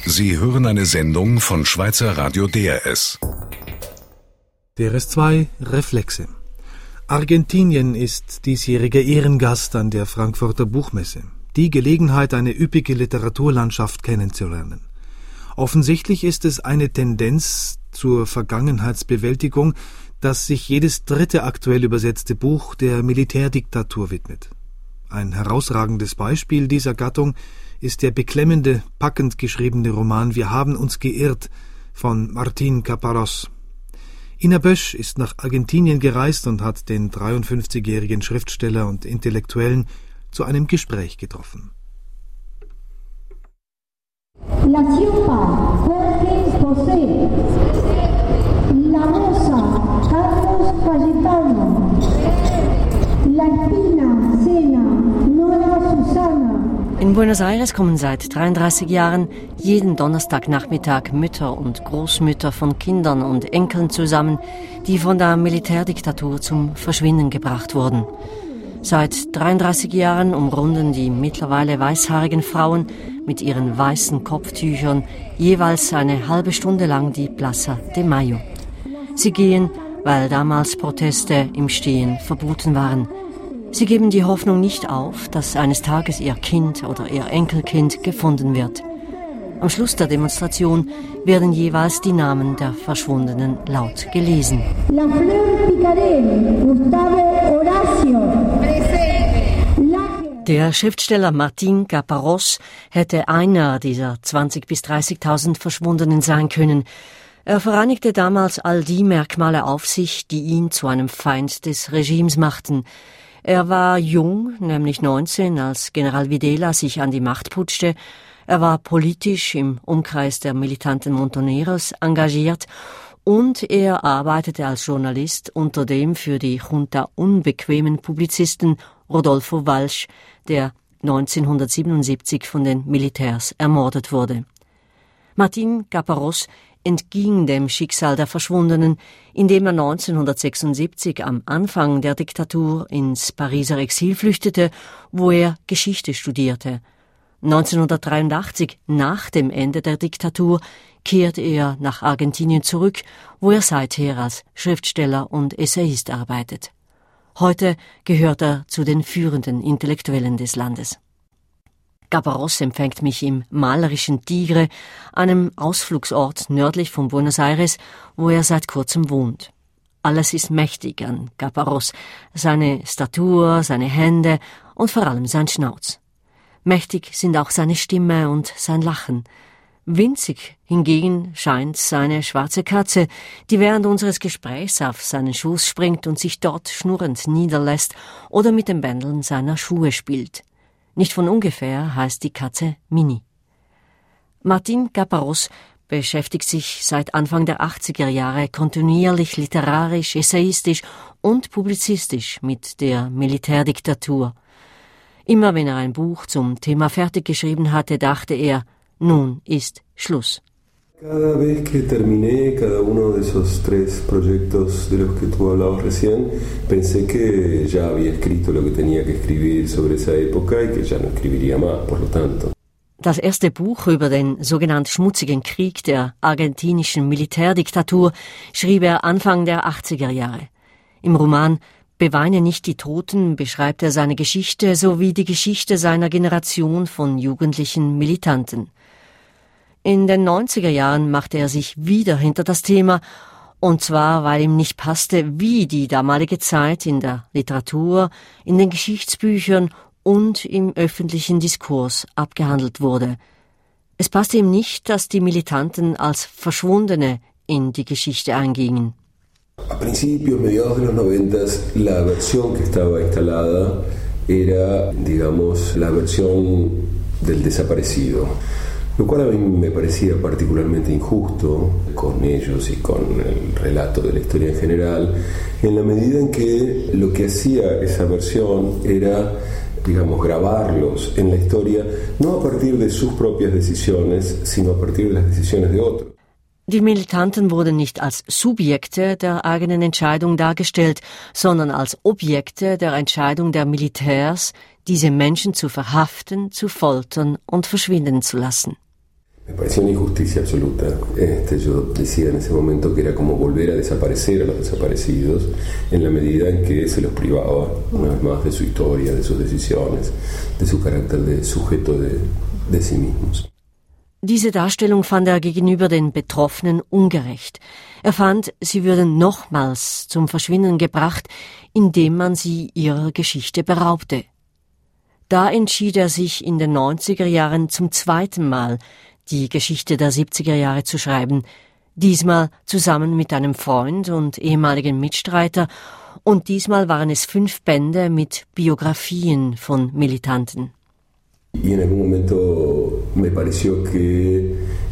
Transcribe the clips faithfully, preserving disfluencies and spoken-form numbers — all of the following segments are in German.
Sie hören eine Sendung von Schweizer Radio D R S. D R S zwei Reflexe. Argentinien ist diesjähriger Ehrengast an der Frankfurter Buchmesse. Die Gelegenheit, eine üppige Literaturlandschaft kennenzulernen. Offensichtlich ist es eine Tendenz zur Vergangenheitsbewältigung, dass sich jedes dritte aktuell übersetzte Buch der Militärdiktatur widmet. Ein herausragendes Beispiel dieser Gattung ist der beklemmende, packend geschriebene Roman »Wir haben uns geirrt« von Martín Caparrós. Ina Bösch ist nach Argentinien gereist und hat den dreiundfünfzigjährigen Schriftsteller und Intellektuellen zu einem Gespräch getroffen. La Ciupa, Jorge José. La Rosa, Carlos Cayetano. La Espina, Sena, Nora Susana. In Buenos Aires kommen seit dreiunddreißig Jahren jeden Donnerstagnachmittag Mütter und Großmütter von Kindern und Enkeln zusammen, die von der Militärdiktatur zum Verschwinden gebracht wurden. Seit dreiunddreißig Jahren umrunden die mittlerweile weißhaarigen Frauen mit ihren weißen Kopftüchern jeweils eine halbe Stunde lang die Plaza de Mayo. Sie gehen, weil damals Proteste im Stehen verboten waren. Sie geben die Hoffnung nicht auf, dass eines Tages ihr Kind oder ihr Enkelkind gefunden wird. Am Schluss der Demonstration werden jeweils die Namen der Verschwundenen laut gelesen. La Flor Picarel, Gustavo Horacio. Der Schriftsteller Martín Caparrós hätte einer dieser zwanzigtausend bis dreißigtausend Verschwundenen sein können. Er vereinigte damals all die Merkmale auf sich, die ihn zu einem Feind des Regimes machten. Er war jung, nämlich neunzehn, als General Videla sich an die Macht putschte. Er war politisch im Umkreis der militanten Montoneros engagiert und er arbeitete als Journalist unter dem für die Junta unbequemen Publizisten Rodolfo Walsh, der neunzehnhundertsiebenundsiebzig von den Militärs ermordet wurde. Martín Caparrós entging dem Schicksal der Verschwundenen, indem er neunzehnhundertsechsundsiebzig am Anfang der Diktatur ins Pariser Exil flüchtete, wo er Geschichte studierte. neunzehnhundertdreiundachtzig, nach dem Ende der Diktatur, kehrte er nach Argentinien zurück, wo er seither als Schriftsteller und Essayist arbeitet. Heute gehört er zu den führenden Intellektuellen des Landes. Caparrós empfängt mich im malerischen Tigre, einem Ausflugsort nördlich von Buenos Aires, wo er seit kurzem wohnt. Alles ist mächtig an Caparrós, seine Statur, seine Hände und vor allem sein Schnauz. Mächtig sind auch seine Stimme und sein Lachen. Winzig hingegen scheint seine schwarze Katze, die während unseres Gesprächs auf seinen Schoß springt und sich dort schnurrend niederlässt oder mit den Bändeln seiner Schuhe spielt. Nicht von ungefähr heißt die Katze Mini. Martín Caparrós beschäftigt sich seit Anfang der achtziger Jahre kontinuierlich literarisch, essayistisch und publizistisch mit der Militärdiktatur. Immer wenn er ein Buch zum Thema fertig geschrieben hatte, dachte er, nun ist Schluss. Cada vez que terminé cada uno de esos tres proyectos de los que tú hablabas recién, pensé que ya había escrito lo que tenía que escribir sobre esa época y que ya no escribiría más, por lo tanto. Das erste Buch über den sogenannten schmutzigen Krieg der argentinischen Militärdiktatur schrieb er Anfang der achtziger Jahre. Im Roman »Beweine nicht die Toten« beschreibt er seine Geschichte sowie die Geschichte seiner Generation von jugendlichen Militanten. In den neunziger Jahren machte er sich wieder hinter das Thema, und zwar, weil ihm nicht passte, wie die damalige Zeit in der Literatur, in den Geschichtsbüchern und im öffentlichen Diskurs abgehandelt wurde. Es passte ihm nicht, dass die Militanten als Verschwundene in die Geschichte eingingen. A principios, mediados de los noventas, la versión que estaba instalada era, digamos, la versión del desaparecido. Lo cual a mí me parecía particularmente injusto con ellos y con el relato de la historia en general, en la medida en que lo que hacía esa versión era, digamos, grabarlos en la historia, no a partir de sus propias decisiones, sino a partir de las decisiones de otros. Die Militanten wurden nicht als Subjekte der eigenen Entscheidung dargestellt, sondern als Objekte der Entscheidung der Militärs, diese Menschen zu verhaften, zu foltern und verschwinden zu lassen. Me pareció una injusticia absoluta. Este, yo decía en ese momento que era como volver a desaparecer a los desaparecidos en la medida en que se los privaba una vez más de su historia, de sus decisiones, de su carácter de sujeto de, de sí mismos. Diese Darstellung fand er gegenüber den Betroffenen ungerecht. Er fand, sie würden nochmals zum Verschwinden gebracht, indem man sie ihrer Geschichte beraubte. Da entschied er sich in den neunziger Jahren zum zweiten Mal, die Geschichte der siebziger Jahre zu schreiben, diesmal zusammen mit einem Freund und ehemaligen Mitstreiter, und diesmal waren es fünf Bände mit Biografien von Militanten. Y en algún momento me pareció que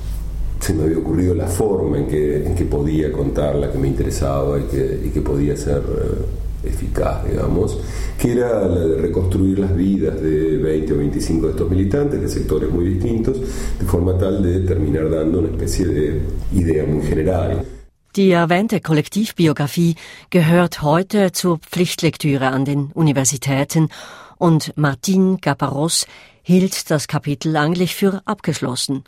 se me había ocurrido la forma en que, en que podía contarla, que me interesaba y que, y que podía ser eh, eficaz, digamos, que era la de reconstruir las vidas de veinte o veinticinco de estos militantes de sectores muy distintos, de forma tal de terminar dando una especie de idea muy general. Die erwähnte Kollektivbiografie gehört heute zur Pflichtlektüre an den Universitäten und Martín Caparrós hielt das Kapitel eigentlich für abgeschlossen.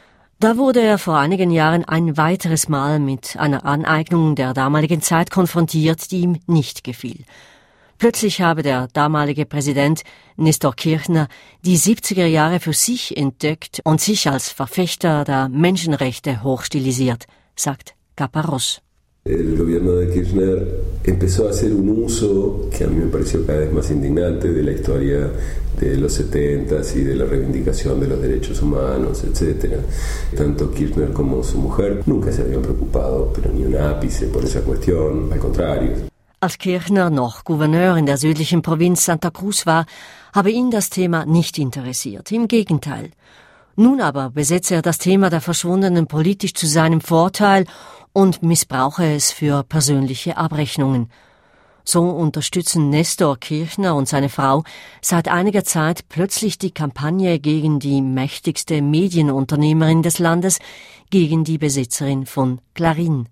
Da wurde er vor einigen Jahren ein weiteres Mal mit einer Aneignung der damaligen Zeit konfrontiert, die ihm nicht gefiel. Plötzlich habe der damalige Präsident Néstor Kirchner die siebziger Jahre für sich entdeckt und sich als Verfechter der Menschenrechte hochstilisiert, sagt Caparrós. El gobierno de Kirchner empezó a hacer un uso que a mí me pareció cada vez más indignante de la historia de los setentas y de la reivindicación de los derechos humanos, etcétera. Tanto Kirchner como su mujer nunca se habían preocupado, pero ni un ápice por esa cuestión, al contrario. Als Kirchner noch Gouverneur in der südlichen Provinz Santa Cruz war, habe ihn das Thema nicht interessiert. Im Gegenteil. Nun aber besetze er das Thema der Verschwundenen politisch zu seinem Vorteil und missbrauche es für persönliche Abrechnungen. So unterstützen Néstor Kirchner und seine Frau seit einiger Zeit plötzlich die Kampagne gegen die mächtigste Medienunternehmerin des Landes, gegen die Besitzerin von Clarín.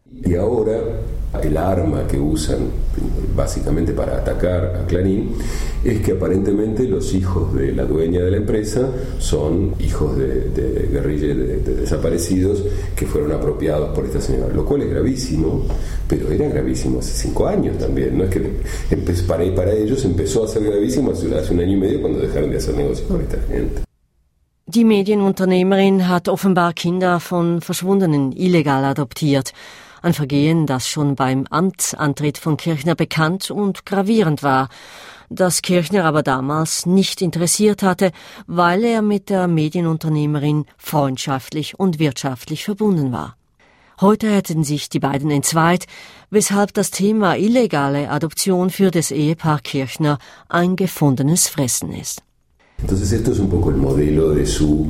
Y ahora el arma que usan básicamente para atacar a Clarín es que aparentemente los hijos de la dueña de la empresa son hijos de, de guerrilleros, de, de desaparecidos que fueron apropiados por esta señora, lo cual es gravísimo, pero era gravísimo hace cinco años también, no es que empezó, para, para ellos empezó a ser gravísimo hace, hace un año y medio cuando dejaron de hacer negocios con esta gente. Die Medienunternehmerin hat offenbar Kinder von Verschwundenen illegal adoptiert. Ein Vergehen, das schon beim Amtsantritt von Kirchner bekannt und gravierend war, das Kirchner aber damals nicht interessiert hatte, weil er mit der Medienunternehmerin freundschaftlich und wirtschaftlich verbunden war. Heute hätten sich die beiden entzweit, weshalb das Thema illegale Adoption für das Ehepaar Kirchner ein gefundenes Fressen ist. Entonces esto es un poco el modelo de su,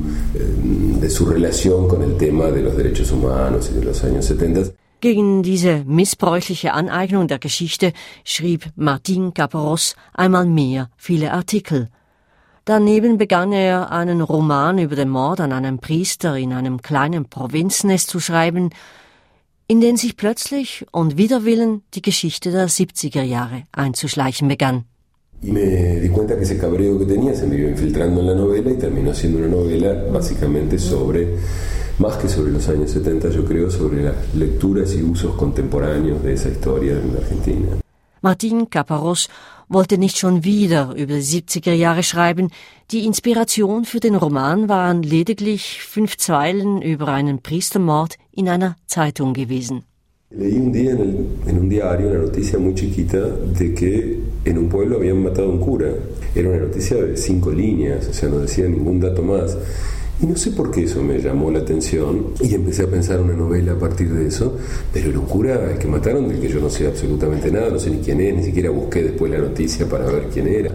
de su relación con el tema de los derechos humanos y de los años setenta. Gegen diese missbräuchliche Aneignung der Geschichte schrieb Martín Caparrós einmal mehr viele Artikel. Daneben begann er einen Roman über den Mord an einem Priester in einem kleinen Provinznest zu schreiben, in den sich plötzlich und wider Willen die Geschichte der siebziger Jahre einzuschleichen begann. Y me di cuenta que ese cabreo que tenía se me iba infiltrando en la novela y terminó siendo una novela básicamente sobre, más que sobre los años setenta, yo creo, sobre las lecturas y usos contemporáneos de esa historia en la Argentina. Martín Caparrós wollte nicht schon wieder über die siebziger Jahre schreiben. Die Inspiration für den Roman waren lediglich fünf Zeilen über einen Priestermord in einer Zeitung gewesen. Leí un día en, el, en un diario una noticia muy chiquita de que en un pueblo habían matado a un cura. Era una noticia de cinco líneas, o sea, no decía ningún dato más. Y no sé por qué eso me llamó la atención y empecé a pensar una novela a partir de eso, pero era un cura el que mataron del que yo no sé absolutamente nada, no sé ni quién es, ni siquiera busqué después la noticia para ver quién era.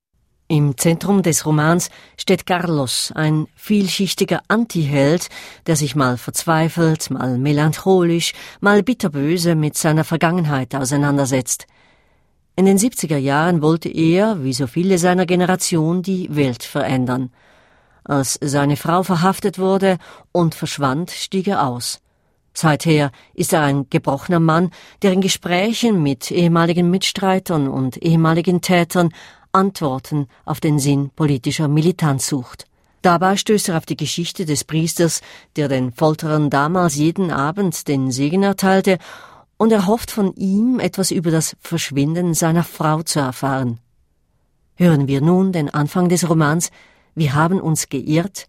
Im Zentrum des Romans steht Carlos, ein vielschichtiger Antiheld, der sich mal verzweifelt, mal melancholisch, mal bitterböse mit seiner Vergangenheit auseinandersetzt. In den siebziger Jahren wollte er, wie so viele seiner Generation, die Welt verändern. Als seine Frau verhaftet wurde und verschwand, stieg er aus. Seither ist er ein gebrochener Mann, der in Gesprächen mit ehemaligen Mitstreitern und ehemaligen Tätern Antworten auf den Sinn politischer Militanz sucht, Dabei stößt er auf die Geschichte des Priesters, der den Folterern damals jeden Abend den Segen erteilte, und er hofft von ihm, etwas über das Verschwinden seiner Frau zu erfahren. Hören wir nun den Anfang des Romans »Wir haben uns geirrt«.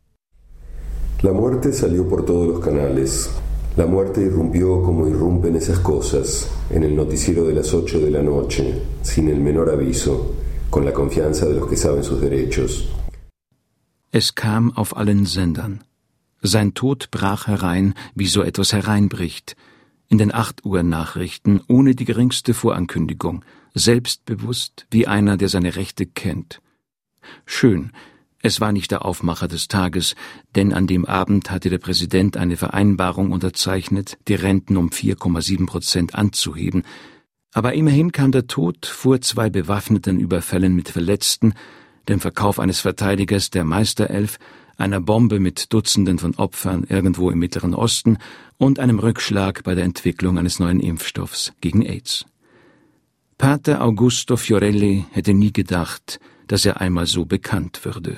La muerte salió por todos los canales. La muerte irrumpió como irrumpen esas cosas, en el noticiero de las ocho de la noche, sin el menor aviso, con la confianza de los que saben sus derechos. Es kam auf allen Sendern. Sein Tod brach herein, wie so etwas hereinbricht. In den acht Uhr Nachrichten, ohne die geringste Vorankündigung, selbstbewusst wie einer, der seine Rechte kennt. Schön, es war nicht der Aufmacher des Tages, denn an dem Abend hatte der Präsident eine Vereinbarung unterzeichnet, die Renten um vier Komma sieben Prozent anzuheben. Aber immerhin kam der Tod vor zwei bewaffneten Überfällen mit Verletzten, dem Verkauf eines Verteidigers der Meisterelf, einer Bombe mit Dutzenden von Opfern irgendwo im Mittleren Osten und einem Rückschlag bei der Entwicklung eines neuen Impfstoffs gegen AIDS. Pater Augusto Fiorelli hätte nie gedacht, dass er einmal so bekannt würde.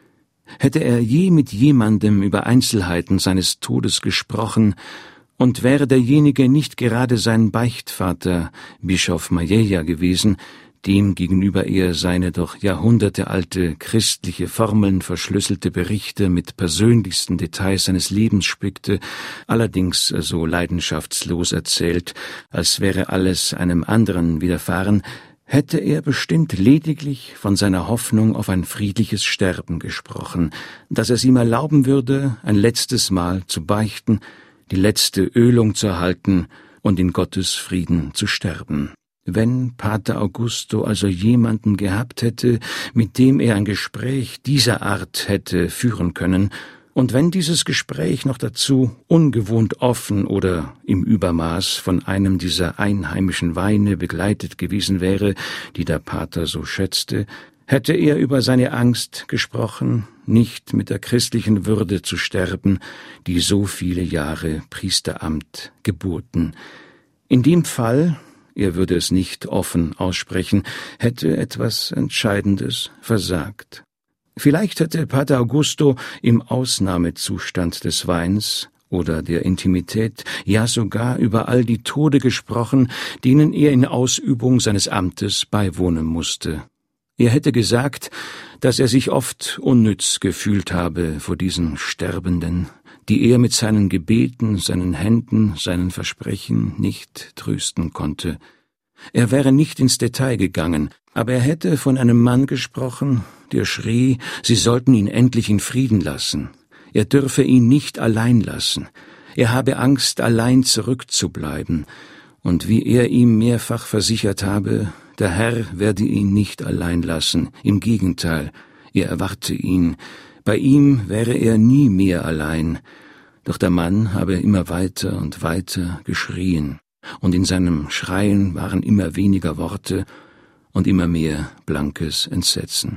Hätte er je mit jemandem über Einzelheiten seines Todes gesprochen, und wäre derjenige nicht gerade sein Beichtvater, Bischof Majella, gewesen, dem gegenüber er seine doch jahrhundertealte christliche Formeln verschlüsselte Berichte mit persönlichsten Details seines Lebens spickte, allerdings so leidenschaftslos erzählt, als wäre alles einem anderen widerfahren, hätte er bestimmt lediglich von seiner Hoffnung auf ein friedliches Sterben gesprochen, dass es ihm erlauben würde, ein letztes Mal zu beichten, die letzte Ölung zu erhalten und in Gottes Frieden zu sterben. Wenn Pater Augusto also jemanden gehabt hätte, mit dem er ein Gespräch dieser Art hätte führen können, und wenn dieses Gespräch noch dazu ungewohnt offen oder im Übermaß von einem dieser einheimischen Weine begleitet gewesen wäre, die der Pater so schätzte, hätte er über seine Angst gesprochen, nicht mit der christlichen Würde zu sterben, die so viele Jahre Priesteramt geboten. In dem Fall, er würde es nicht offen aussprechen, hätte etwas Entscheidendes versagt. Vielleicht hätte Pater Augusto im Ausnahmezustand des Weins oder der Intimität, ja sogar über all die Tode gesprochen, denen er in Ausübung seines Amtes beiwohnen musste. Er hätte gesagt, dass er sich oft unnütz gefühlt habe vor diesen Sterbenden, die er mit seinen Gebeten, seinen Händen, seinen Versprechen nicht trösten konnte. Er wäre nicht ins Detail gegangen, aber er hätte von einem Mann gesprochen, der schrie, sie sollten ihn endlich in Frieden lassen. Er dürfe ihn nicht allein lassen. Er habe Angst, allein zurückzubleiben. Und wie er ihm mehrfach versichert habe, der Herr werde ihn nicht allein lassen. Im Gegenteil, er erwarte ihn. Bei ihm wäre er nie mehr allein. Doch der Mann habe immer weiter und weiter geschrien. Und in seinem Schreien waren immer weniger Worte und immer mehr blankes Entsetzen.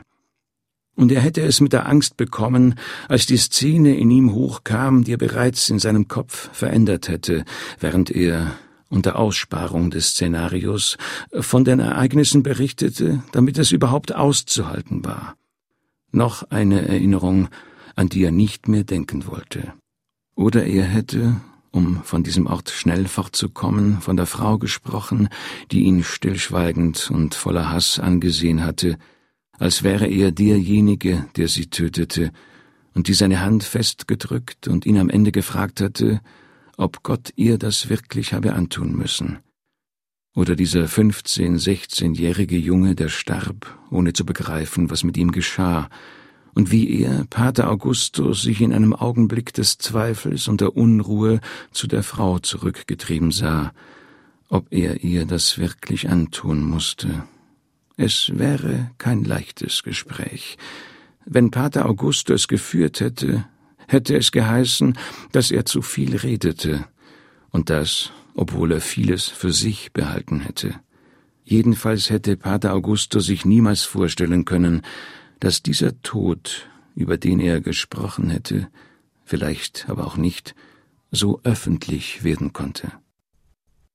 Und er hätte es mit der Angst bekommen, als die Szene in ihm hochkam, die er bereits in seinem Kopf verändert hätte, während er unter Aussparung des Szenarios von den Ereignissen berichtete, damit es überhaupt auszuhalten war. Noch eine Erinnerung, an die er nicht mehr denken wollte. Oder er hätte, um von diesem Ort schnell fortzukommen, von der Frau gesprochen, die ihn stillschweigend und voller Hass angesehen hatte, als wäre er derjenige, der sie tötete, und die seine Hand festgedrückt und ihn am Ende gefragt hatte, ob Gott ihr das wirklich habe antun müssen. Oder dieser fünfzehn-, sechzehnjährige Junge, der starb, ohne zu begreifen, was mit ihm geschah, und wie er, Pater Augusto, sich in einem Augenblick des Zweifels und der Unruhe zu der Frau zurückgetrieben sah, ob er ihr das wirklich antun musste. Es wäre kein leichtes Gespräch. Wenn Pater Augusto es geführt hätte, hätte es geheißen, dass er zu viel redete, und das, obwohl er vieles für sich behalten hätte. Jedenfalls hätte Pater Augusto sich niemals vorstellen können, dass dieser Tod, über den er gesprochen hätte, vielleicht aber auch nicht, so öffentlich werden konnte.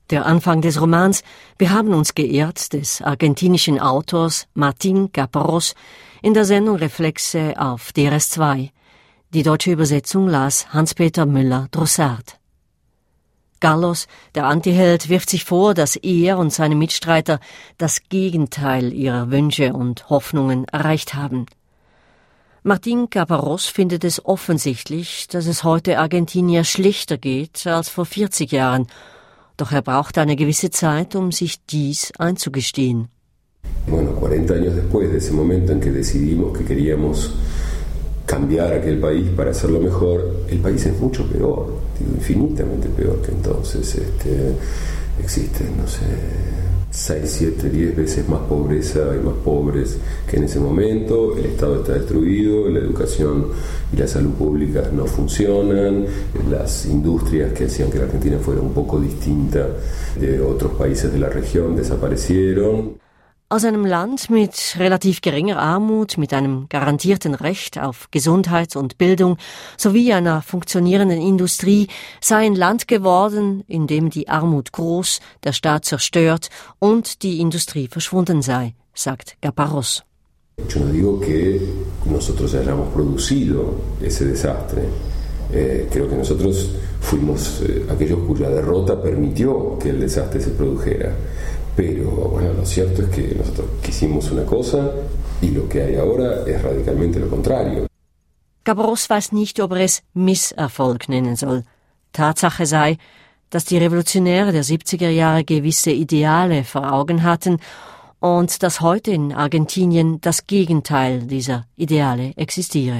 Der Anfang des Romans Wir haben uns geehrt des argentinischen Autors Martín Caparrós in der Sendung Reflexe auf D R S zwei. Die deutsche Übersetzung las Hans-Peter Müller-Drossard. Carlos, der Antiheld, wirft sich vor, dass er und seine Mitstreiter das Gegenteil ihrer Wünsche und Hoffnungen erreicht haben. Martín Caparrós findet es offensichtlich, dass es heute Argentinier schlechter geht als vor vierzig Jahren, doch er braucht eine gewisse Zeit, um sich dies einzugestehen. Bueno, cuarenta años después de ese momento en que decidimos que queríamos cambiar aquel país para hacerlo mejor, el país es mucho peor, digo, infinitamente peor que entonces. Este, existen, no sé, seis, siete, diez veces más pobreza, hay más pobres que en ese momento, el Estado está destruido, la educación y la salud pública no funcionan, las industrias que hacían que la Argentina fuera un poco distinta de otros países de la región desaparecieron. Aus einem Land mit relativ geringer Armut, mit einem garantierten Recht auf Gesundheit und Bildung sowie einer funktionierenden Industrie sei ein Land geworden, in dem die Armut groß, der Staat zerstört und die Industrie verschwunden sei, sagt Caparrós. Yo no digo que nosotros hayamos producido ese desastre. Eh, creo que nosotros fuimos eh, aquellos cuya derrota permitió que el desastre se produjera. Pero bueno, lo cierto es que nosotros quisimos una cosa y lo que hay ahora es radicalmente lo contrario. Caparrós weiß nicht, ob er es Misserfolg nennen soll. Tatsache sei, dass die Revolutionäre der siebziger Jahre gewisse Ideale vor Augen hatten und dass heute in Argentinien das Gegenteil dieser Ideale existiere.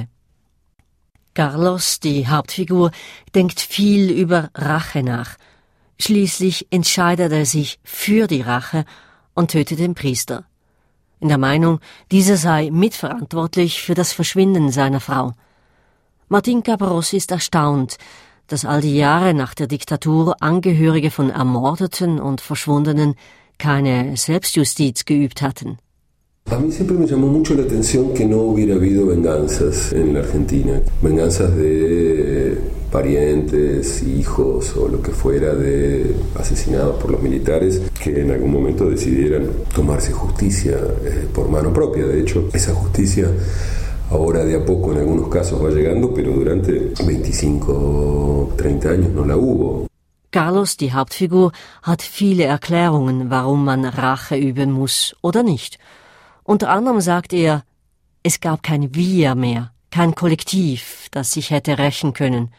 Carlos, die Hauptfigur, denkt viel über Rache nach. Schließlich entscheidet er sich für die Rache und tötet den Priester. In der Meinung, dieser sei mitverantwortlich für das Verschwinden seiner Frau. Martín Caparrós ist erstaunt, dass all die Jahre nach der Diktatur Angehörige von Ermordeten und Verschwundenen keine Selbstjustiz geübt hatten. A mí siempre me llamó mucho la atención que no hubiera habido venganzas en la Argentina. Venganzas de parientes, hijos o lo que fuera de asesinados por los militares que en algún momento decidieran tomarse justicia eh, por mano propia. De hecho, esa justicia ahora de a poco en algunos casos va llegando, pero durante veinticinco, treinta años no la hubo. Carlos, die Hauptfigur, hat viele Erklärungen, warum man Rache üben muss oder nicht. Unter anderem sagt er, es gab kein Wir mehr, kein Kollektiv, das sich hätte rächen können.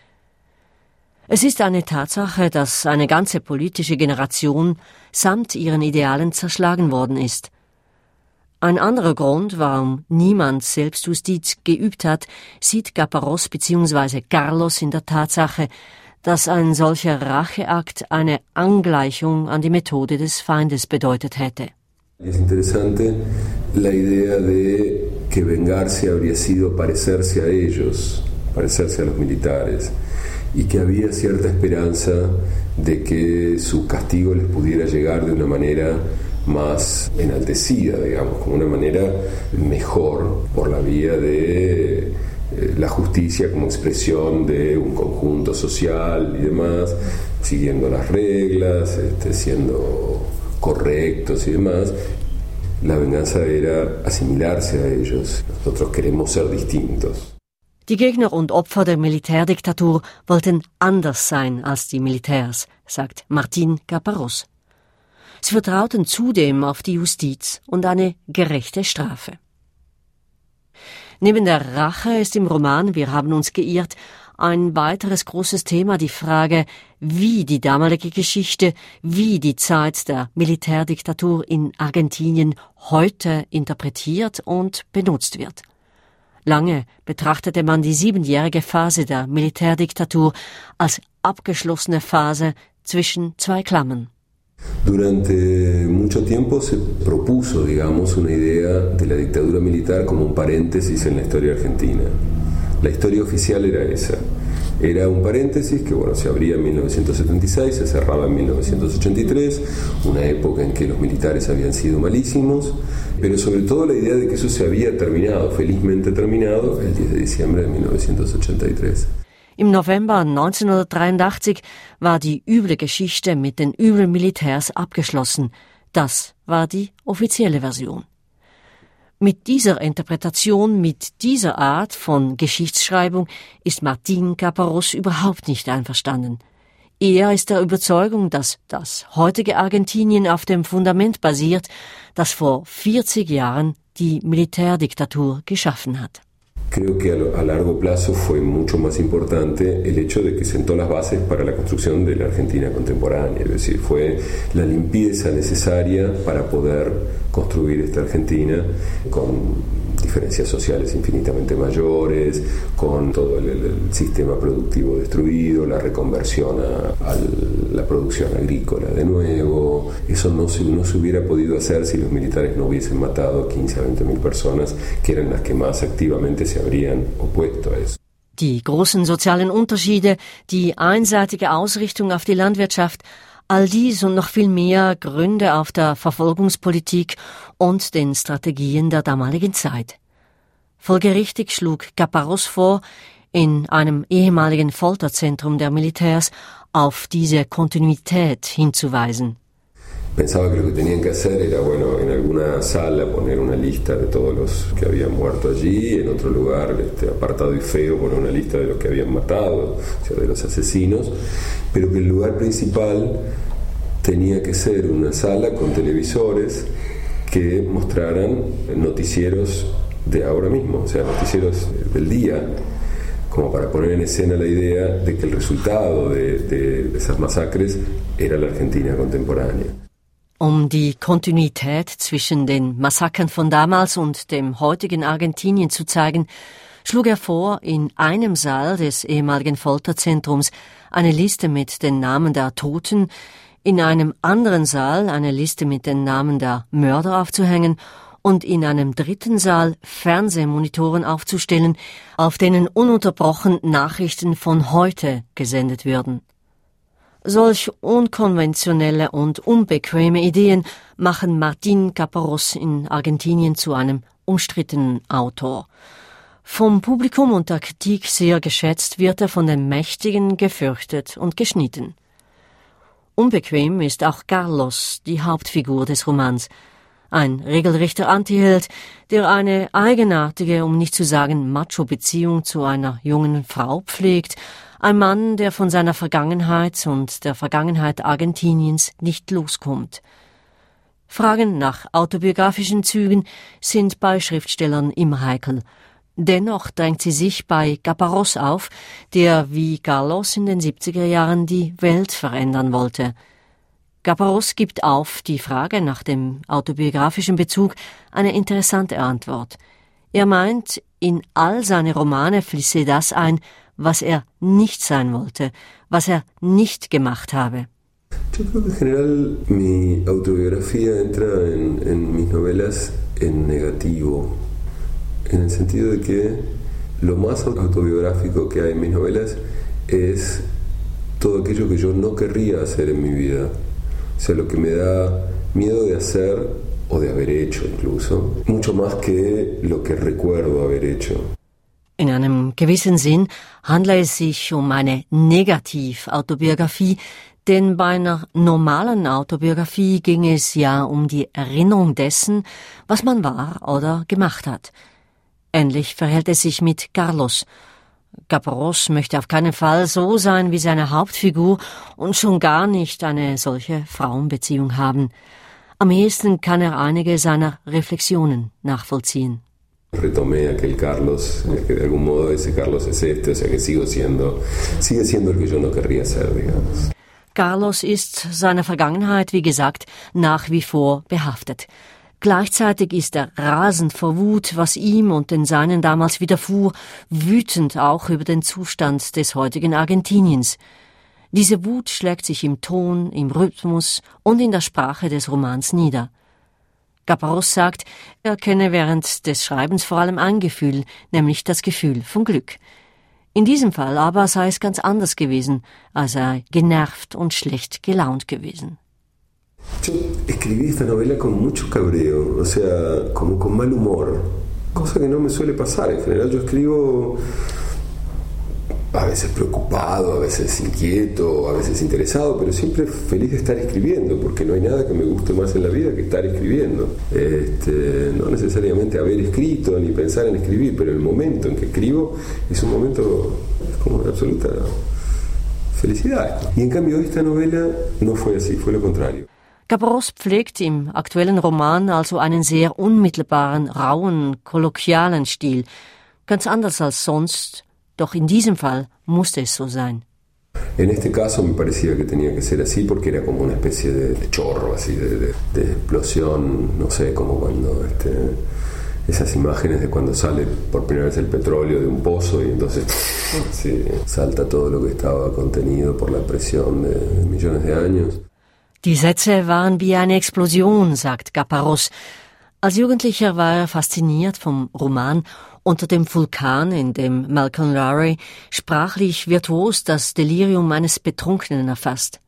Es ist eine Tatsache, dass eine ganze politische Generation samt ihren Idealen zerschlagen worden ist. Ein anderer Grund, warum niemand Selbstjustiz geübt hat, sieht Caparrós bzw. Carlos in der Tatsache, dass ein solcher Racheakt eine Angleichung an die Methode des Feindes bedeutet hätte. Es interesante la idea de que vengarse habría sido parecerse a ellos, parecerse a los militares, y que había cierta esperanza de que su castigo les pudiera llegar de una manera más enaltecida, digamos, como una manera mejor por la vía de eh, la justicia como expresión de un conjunto social y demás, siguiendo las reglas, este, siendo correctos y demás. La venganza era asimilarse a ellos. Nosotros queremos ser distintos. Die Gegner und Opfer der Militärdiktatur wollten anders sein als die Militärs, sagt Martín Caparrós. Sie vertrauten zudem auf die Justiz und eine gerechte Strafe. Neben der Rache ist im Roman Wir haben uns geirrt ein weiteres großes Thema die Frage, wie die damalige Geschichte, wie die Zeit der Militärdiktatur in Argentinien heute interpretiert und benutzt wird. Lange betrachtete man die siebenjährige Phase der Militärdiktatur als abgeschlossene Phase zwischen zwei Klammern. Durante mucho tiempo se propuso, digamos, una idea de la dictadura militar como un paréntesis en la historia argentina. La historia oficial era esa. Era un paréntesis que, bueno, se abría en mil novecientos setenta y seis, se cerraba en mil novecientos ochenta y tres, una época en que los militares habían sido malísimos, pero sobre todo la idea de que eso se había terminado, felizmente terminado, el diez de diciembre de mil novecientos ochenta y tres. Im November neunzehnhundertdreiundachtzig war die üble Geschichte mit den üblen Militärs abgeschlossen. Das war die offizielle Version. Mit dieser Interpretation, mit dieser Art von Geschichtsschreibung ist Martín Caparrós überhaupt nicht einverstanden. Er ist der Überzeugung, dass das heutige Argentinien auf dem Fundament basiert, das vor vierzig Jahren die Militärdiktatur geschaffen hat. Creo que a largo plazo fue mucho más importante el hecho de que sentó las bases para la construcción de la Argentina contemporánea, es decir, fue la limpieza necesaria para poder construir esta Argentina con diferencias sociales infinitamente mayores, con todo el, el sistema productivo destruido, la reconversión a, a la producción agrícola de nuevo. Eso no se, no se hubiera podido hacer si los militares no hubiesen matado a quince a veinte mil personas, que eran las que más activamente se habrían opuesto a eso. Die großen sozialen Unterschiede, die einseitige Ausrichtung auf die Landwirtschaft, all dies und noch viel mehr Gründe auf der Verfolgungspolitik und den Strategien der damaligen Zeit. Folgerichtig schlug Caparrós vor, in einem ehemaligen Folterzentrum der Militärs auf diese Kontinuität hinzuweisen. Pensaba que lo que tenían que hacer era, bueno, en alguna sala poner una lista de todos los que habían muerto allí, en otro lugar, este, apartado y feo, poner una lista de los que habían matado, o sea, de los asesinos, pero que el lugar principal tenía que ser una sala con televisores que mostraran noticieros de ahora mismo, o sea, noticieros del día, como para poner en escena la idea de que el resultado de, de esas masacres era la Argentina contemporánea. Um die Kontinuität zwischen den Massakern von damals und dem heutigen Argentinien zu zeigen, schlug er vor, in einem Saal des ehemaligen Folterzentrums eine Liste mit den Namen der Toten, in einem anderen Saal eine Liste mit den Namen der Mörder aufzuhängen und in einem dritten Saal Fernsehmonitoren aufzustellen, auf denen ununterbrochen Nachrichten von heute gesendet würden. Solch unkonventionelle und unbequeme Ideen machen Martín Caparrós in Argentinien zu einem umstrittenen Autor. Vom Publikum und der Kritik sehr geschätzt, wird er von den Mächtigen gefürchtet und geschnitten. Unbequem ist auch Carlos, die Hauptfigur des Romans. Ein regelrechter Antiheld, der eine eigenartige, um nicht zu sagen Macho-Beziehung zu einer jungen Frau pflegt, ein Mann, der von seiner Vergangenheit und der Vergangenheit Argentiniens nicht loskommt. Fragen nach autobiografischen Zügen sind bei Schriftstellern immer heikel. Dennoch drängt sie sich bei Caparrós auf, der wie Carlos in den siebziger Jahren die Welt verändern wollte. Caparrós gibt auf die Frage nach dem autobiografischen Bezug eine interessante Antwort. Er meint, in all seine Romane fließe das ein, was er nicht sein wollte, was er nicht gemacht habe. Yo creo que en general mi autobiografía entra en, en mis novelas en negativo, en el sentido de que lo más autobiográfico que hay en mis novelas es todo aquello que yo no querría hacer en mi vida, o sea, lo que me da miedo de hacer o de haber hecho incluso, mucho más que lo que recuerdo haber hecho. In einem gewissen Sinn handle es sich um eine Negativ-Autobiografie, denn bei einer normalen Autobiografie ging es ja um die Erinnerung dessen, was man war oder gemacht hat. Ähnlich verhält es sich mit Carlos. Caparrós möchte auf keinen Fall so sein wie seine Hauptfigur und schon gar nicht eine solche Frauenbeziehung haben. Am ehesten kann er einige seiner Reflexionen nachvollziehen. Retomé aquel Carlos, que de algún modo ese Carlos es este, o sea que sigo siendo, sigue siendo el que yo no querría ser, digamos. Carlos ist seiner Vergangenheit, wie gesagt, nach wie vor behaftet. Gleichzeitig ist er rasend vor Wut, was ihm und den Seinen damals widerfuhr, wütend auch über den Zustand des heutigen Argentiniens. Diese Wut schlägt sich im Ton, im Rhythmus und in der Sprache des Romans nieder. Caparrós sagt, er kenne während des Schreibens vor allem ein Gefühl, nämlich das Gefühl von Glück. In diesem Fall aber sei es ganz anders gewesen, als er genervt und schlecht gelaunt gewesen. Yo escribí esta novela con mucho cabreo, o sea, como con mal humor, cosa que no me suele pasar. En general yo escribo a veces preocupado, a veces inquieto, a veces interesado, pero siempre feliz de estar escribiendo, porque no hay nada que me guste más en la vida que estar escribiendo. Este, no necesariamente haber escrito ni pensar en escribir, pero el momento en que escribo es un momento como de absoluta felicidad. Y en cambio esta novela no fue así, fue lo contrario. Gabarros pflegt im aktuellen Roman also einen sehr unmittelbaren, rauen, kolloquialen Stil. Ganz anders als sonst, doch in diesem Fall musste es so sein. En este caso me parecía que tenía que ser así porque era como una especie de, de chorro, así, de, de, de explosión, no sé, como cuando este, esas imágenes de cuando sale por primera vez el petróleo de un pozo y entonces sí, salta todo lo que estaba contenido por la presión de, de millones de años. Die Sätze waren wie eine Explosion, sagt Gabarros. Als Jugendlicher war er fasziniert vom Roman Unter dem Vulkan, in dem Malcolm Lowry sprachlich virtuos das Delirium eines Betrunkenen erfasst.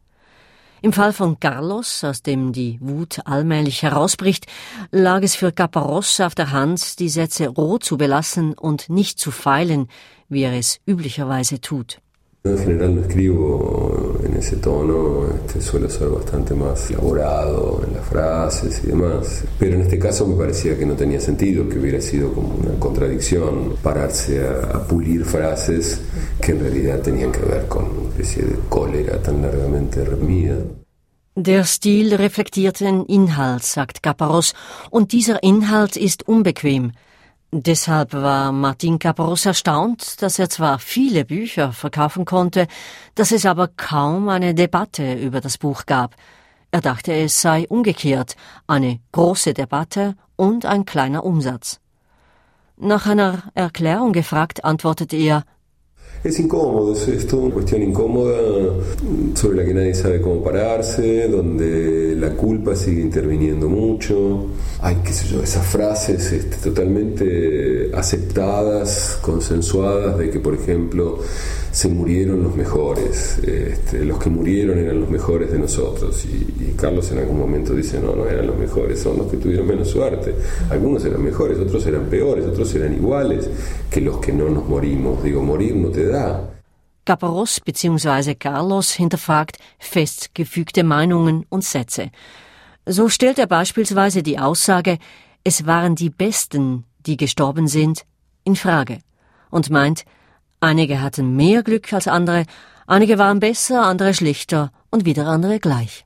Im Fall von Carlos, aus dem die Wut allmählich herausbricht, lag es für Gabarros auf der Hand, die Sätze roh zu belassen und nicht zu feilen, wie er es üblicherweise tut. En general no escribo en ese tono, este, suelo ser bastante más elaborado en las frases y demás, pero en este caso me parecía que no tenía sentido, que hubiera sido como una contradicción pararse a, a pulir frases que en realidad tenían que ver con una especie de cólera tan largamente reprimida. Der Stil reflektiert den Inhalt, sagt Gabarros, und dieser Inhalt ist unbequem. Deshalb war Martin Gabarros erstaunt, dass er zwar viele Bücher verkaufen konnte, dass es aber kaum eine Debatte über das Buch gab. Er dachte, es sei umgekehrt, eine große Debatte und ein kleiner Umsatz. Nach einer Erklärung gefragt, antwortete er: Es incómodo, es toda una cuestión incómoda sobre la que nadie sabe cómo pararse, donde la culpa sigue interviniendo mucho. Hay, qué sé yo, esas frases este, totalmente aceptadas, consensuadas, de que, por ejemplo, se murieron los mejores, este, los que murieron eran los mejores de nosotros. Y, y Carlos en algún momento dice, no, no eran los mejores, son los que tuvieron menos suerte. Algunos eran mejores, otros eran peores, otros eran iguales que los que no nos morimos. Digo, morir no te da. Gabarros bzw. Carlos hinterfragt festgefügte Meinungen und Sätze. So stellt er beispielsweise die Aussage, es waren die Besten, die gestorben sind, in Frage und meint, einige hatten mehr Glück als andere, einige waren besser, andere schlechter und wieder andere gleich.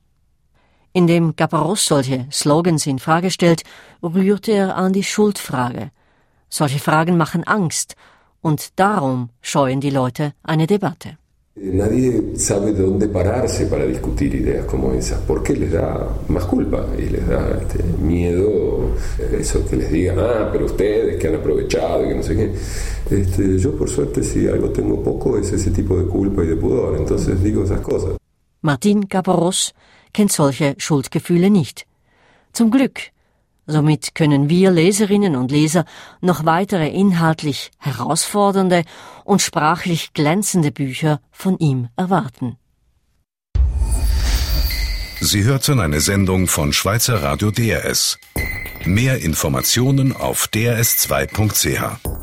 Indem Gabarros solche Slogans in Frage stellt, rührt er an die Schuldfrage. Solche Fragen machen Angst und darum scheuen die Leute eine Debatte. Nadie sabe de dónde pararse para discutir ideas como esas, porque les da más culpa y les da este, miedo eso que les digan, ah, pero ustedes que han aprovechado y que no sé qué. Este, yo por suerte si algo tengo poco es ese tipo de culpa y de pudor, entonces digo esas cosas. Martin Gabarros kennt solche Schuldgefühle nicht. Zum Glück. Somit können wir Leserinnen und Leser noch weitere inhaltlich herausfordernde und sprachlich glänzende Bücher von ihm erwarten. Sie hörten eine Sendung von Schweizer Radio D R S. Mehr Informationen auf d r s zwei punkt c h.